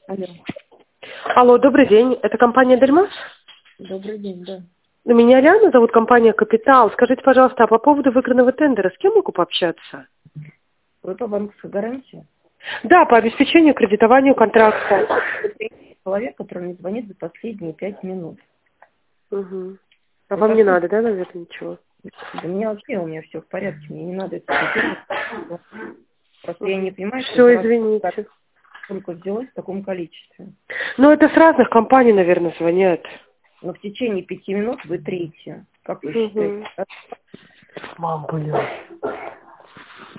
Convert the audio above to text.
Алло, Алло, добрый день. Это компания «Дельмаш»? добрый день, да. Меня Лиана зовут, компания «Капитал». Скажите, пожалуйста, а по поводу выигранного тендера с кем могу пообщаться? Вы по банковской гарантии? Да, по обеспечению кредитованию контракта. Человек, который мне звонит за последние 5 минут. Угу. А Вы вам не как надо, да, наверное, ничего? Да у меня все в порядке, мне не надо это цитировать. Просто я не понимаю, что Все, за раз извините. только взялось в таком количестве. Ну, это с разных компаний, наверное, звонят. Но в течение 5 минут вы третья. Как вы считаете? Угу. Мам, блин.